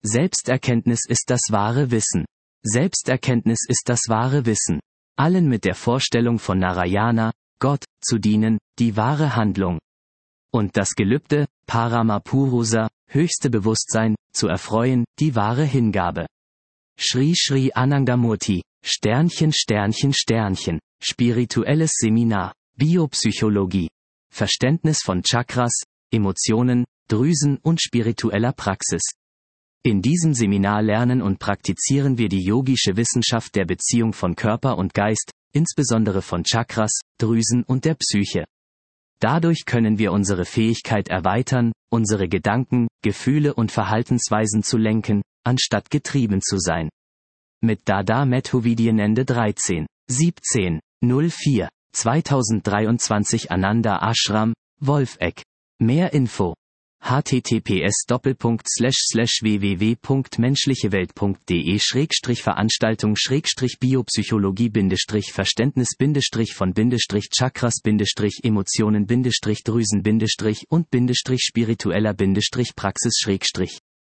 Selbsterkenntnis ist das wahre Wissen. Selbsterkenntnis ist das wahre Wissen. Allen mit der Vorstellung von Narayana, Gott, zu dienen, die wahre Handlung. Und das Gelübde, Paramapurusa, höchste Bewusstsein, zu erfreuen, die wahre Hingabe. Shri Shri Anandamurti, Sternchen Sternchen Sternchen, spirituelles Seminar, Biopsychologie, Verständnis von Chakras, Emotionen, Drüsen und spiritueller Praxis. In diesem Seminar lernen und praktizieren wir die yogische Wissenschaft der Beziehung von Körper und Geist, insbesondere von Chakras, Drüsen und der Psyche. Dadurch können wir unsere Fähigkeit erweitern, unsere Gedanken, Gefühle und Verhaltensweisen zu lenken, anstatt getrieben zu sein. Mit Dada Methovidien Ende 13/17/04 2023 Ananda Ashram, Wolfegg. Mehr Info: https://www.menschlichewelt.de/Biopsychologie-Verständnis-von-Chakras-Emotionen-Drüsen- und-spiritueller-Praxis-